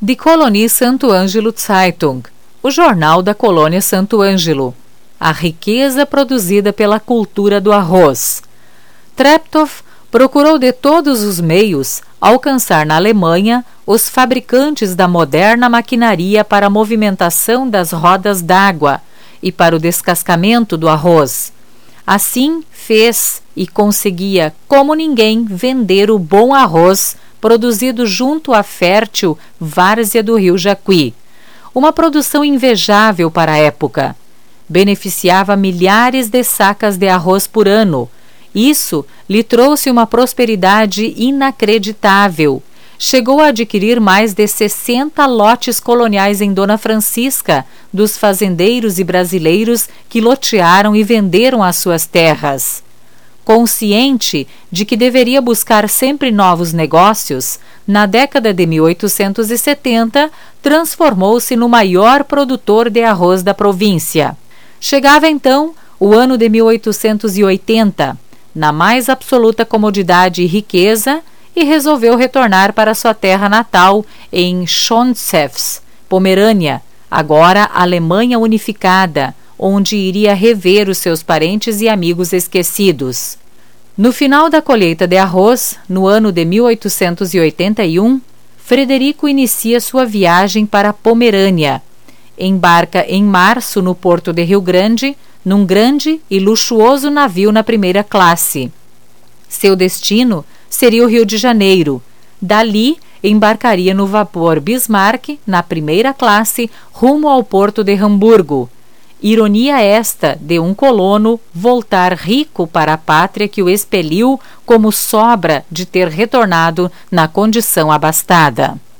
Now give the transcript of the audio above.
Die Kolonie Santo Ângelo Zeitung, o jornal da colônia Santo Ângelo, a riqueza produzida pela cultura do arroz. Treptow procurou de todos os meios alcançar na Alemanha os fabricantes da moderna maquinaria para a movimentação das rodas d'água e para o descascamento do arroz. Assim fez e conseguia, como ninguém, vender o bom arroz produzido junto à fértil várzea do rio Jacuí. Uma produção invejável para a época. Beneficiava milhares de sacas de arroz por ano. Isso lhe trouxe uma prosperidade inacreditável. Chegou a adquirir mais de 60 lotes coloniais em Dona Francisca, dos fazendeiros e brasileiros que lotearam e venderam as suas terras. Consciente de que deveria buscar sempre novos negócios, na década de 1870, transformou-se no maior produtor de arroz da província. Chegava então o ano de 1880, na mais absoluta comodidade e riqueza, e resolveu retornar para sua terra natal em Schonzefs, Pomerânia, agora Alemanha unificada, onde iria rever os seus parentes e amigos esquecidos. No final da colheita de arroz, no ano de 1881, Frederico inicia sua viagem para a Pomerânia. Embarca em março no porto de Rio Grande, num grande e luxuoso navio na primeira classe. Seu destino seria o Rio de Janeiro. Dali, embarcaria no vapor Bismarck, na primeira classe, rumo ao porto de Hamburgo. Ironia esta de um colono voltar rico para a pátria que o expeliu como sobra de ter retornado na condição abastada.